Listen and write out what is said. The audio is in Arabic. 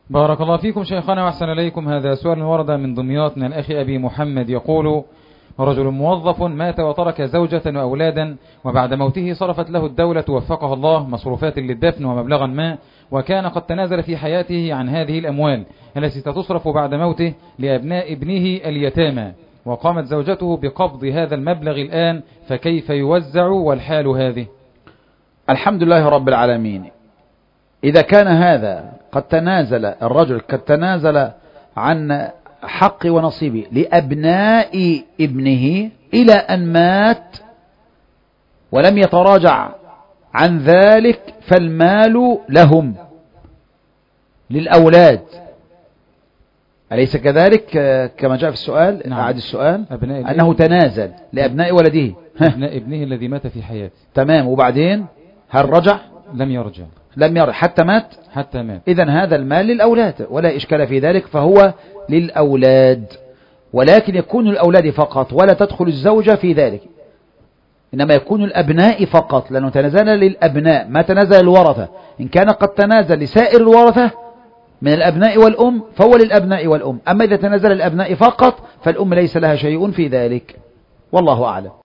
بارك الله فيكم شيخنا وأحسن إليكم. هذا سؤال ورد من دمياط من الأخ أبي محمد يقول: رجل موظف مات وترك زوجة وأولادا، وبعد موته صرفت له الدولة وفقها الله مصروفات للدفن ومبلغا ما، وكان قد تنازل في حياته عن هذه الأموال التي ستصرف بعد موته لأبناء ابنه اليتامى، وقامت زوجته بقبض هذا المبلغ الآن، فكيف يوزع والحال هذه؟ الحمد لله رب العالمين. إذا كان هذا قد تنازل الرجل قد تنازل عن حق ونصيبه لأبناء ابنه إلى أن مات ولم يتراجع عن ذلك، فالمال لهم للأولاد، أليس كذلك كما جاء في السؤال؟ نعم. أعد السؤال. أنه تنازل لأبناء ولده، أبناء ابنه الذي مات في حياته. تمام. وبعدين هل رجع؟ لم يرجع حتى مات. إذن هذا المال للأولاد ولا إشكال في ذلك، فهو للأولاد، ولكن يكون الأولاد فقط ولا تدخل الزوجة في ذلك، إنما يكون الأبناء فقط، لأنه تنازل للأبناء ما تنازل الورثة. إن كان قد تنازل لسائر الورثة من الأبناء والأم فهو للأبناء والأم، أما إذا تنازل الأبناء فقط فالأم ليس لها شيء في ذلك، والله أعلم.